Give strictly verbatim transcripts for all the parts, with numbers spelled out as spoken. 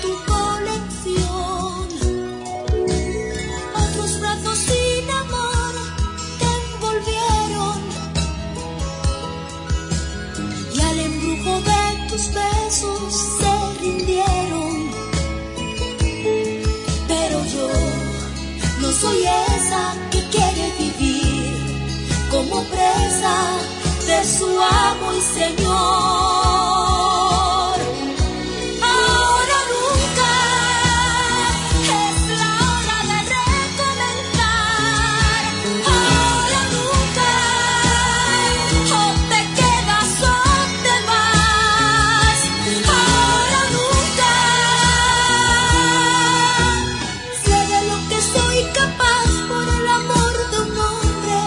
tu colección. Otros brazos sin amor te envolvieron y al embrujo de tus besos se rindieron. Pero yo no soy esa que quiere vivir como presa de su amo y Señor. Ahora nunca es la hora de recomenzar. Ahora nunca, o te quedas o te vas. Ahora nunca, sé de lo que soy capaz por el amor de un hombre.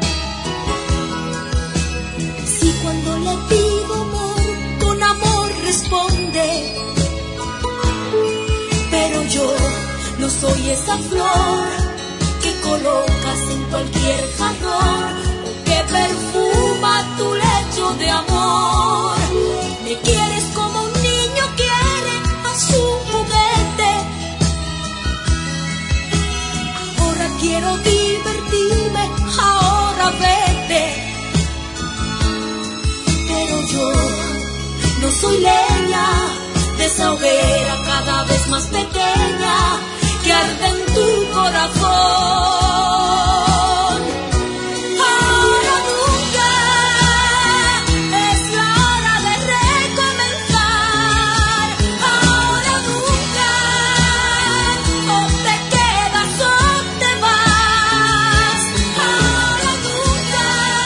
Si cuando le pido amor, con amor responde. Pero yo no soy esa flor que colocas en cualquier jarrón o que perfuma tu lecho de amor. Me quieres como un niño quiere a su juguete. Ahora quiero divertirme, ahora vete. Pero yo no soy leña de esa hoguera cada vez más pequeña que arde en tu corazón. Ahora nunca es la hora de recomenzar. Ahora nunca, o te quedas o te vas. Ahora nunca.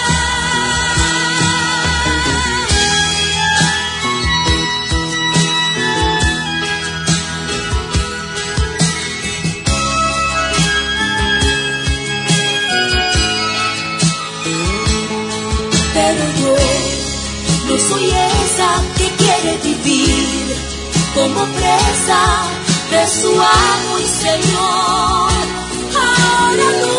Pero yo no soy esa que quiere vivir como presa de su amo y Señor. Ahora no.